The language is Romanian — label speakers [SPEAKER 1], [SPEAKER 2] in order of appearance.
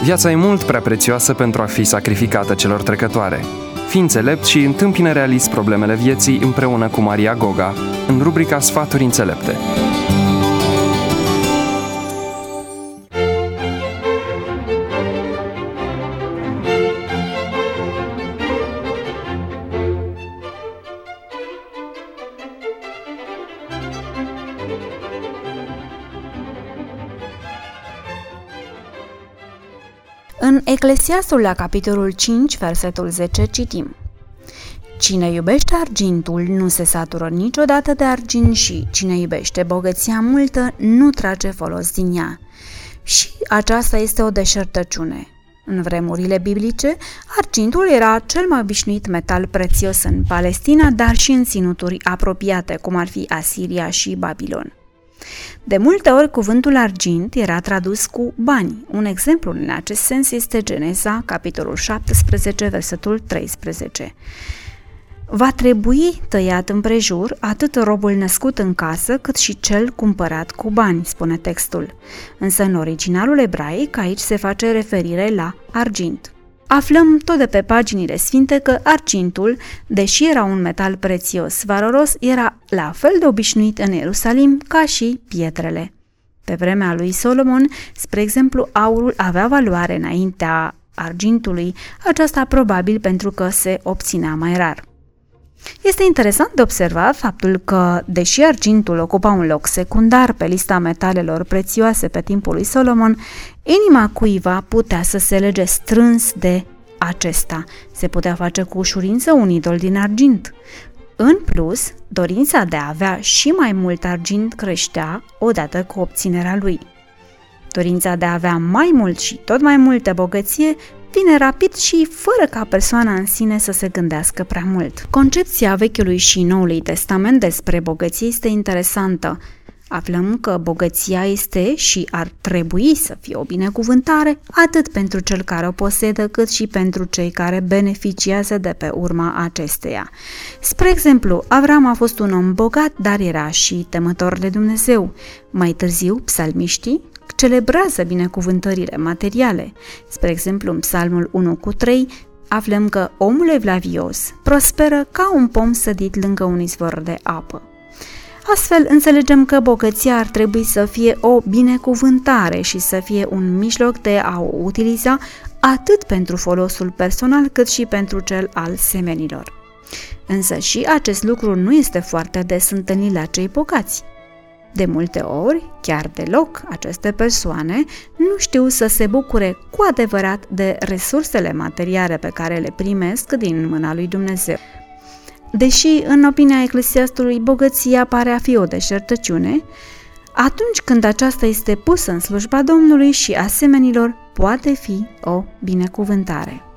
[SPEAKER 1] Viața e mult prea prețioasă pentru a fi sacrificată celor trecătoare. Fii înțelept și întâmpină realist problemele vieții împreună cu Maria Goga, în rubrica Sfaturi înțelepte.
[SPEAKER 2] În Eclesiastul, la capitolul 5, versetul 10, citim: Cine iubește argintul nu se satură niciodată de argint și cine iubește bogăția multă nu trage folos din ea. Și aceasta este o deșertăciune. În vremurile biblice, argintul era cel mai obișnuit metal prețios în Palestina, dar și în ținuturi apropiate, cum ar fi Asiria și Babilon. De multe ori, cuvântul argint era tradus cu bani. Un exemplu în acest sens este Geneza, capitolul 17, versetul 13. Va trebui tăiat împrejur atât robul născut în casă, cât și cel cumpărat cu bani, spune textul. Însă în originalul ebraic aici se face referire la argint. Aflăm tot de pe paginile sfinte că argintul, deși era un metal prețios, valoros, era la fel de obișnuit în Ierusalim ca și pietrele. Pe vremea lui Solomon, spre exemplu, aurul avea valoare înaintea argintului, aceasta probabil pentru că se obținea mai rar. Este interesant de observat faptul că, deși argintul ocupa un loc secundar pe lista metalelor prețioase pe timpul lui Solomon, inima cuiva putea să se lege strâns de acesta. Se putea face cu ușurință un idol din argint. În plus, dorința de a avea și mai mult argint creștea odată cu obținerea lui. Dorința de a avea mai mult și tot mai multă bogăție vine rapid și fără ca persoana în sine să se gândească prea mult. Concepția Vechiului și Noului Testament despre bogăție este interesantă. Aflăm că bogăția este și ar trebui să fie o binecuvântare atât pentru cel care o posedă, cât și pentru cei care beneficiază de pe urma acesteia. Spre exemplu, Avram a fost un om bogat, dar era și temător de Dumnezeu. Mai târziu, psalmiștii celebrează binecuvântările materiale. Spre exemplu, în Psalmul 1:3 aflăm că omul evlavios prosperă ca un pom sădit lângă un izvor de apă. Astfel, înțelegem că bogăția ar trebui să fie o binecuvântare și să fie un mijloc de a o utiliza atât pentru folosul personal, cât și pentru cel al semenilor. Însă și acest lucru nu este foarte des întâlnit la cei bogați. De multe ori, chiar deloc, aceste persoane nu știu să se bucure cu adevărat de resursele materiale pe care le primesc din mâna lui Dumnezeu. Deși, în opinia Eclesiastului, bogăția pare a fi o deșertăciune, atunci când aceasta este pusă în slujba Domnului și a semenilor, poate fi o binecuvântare.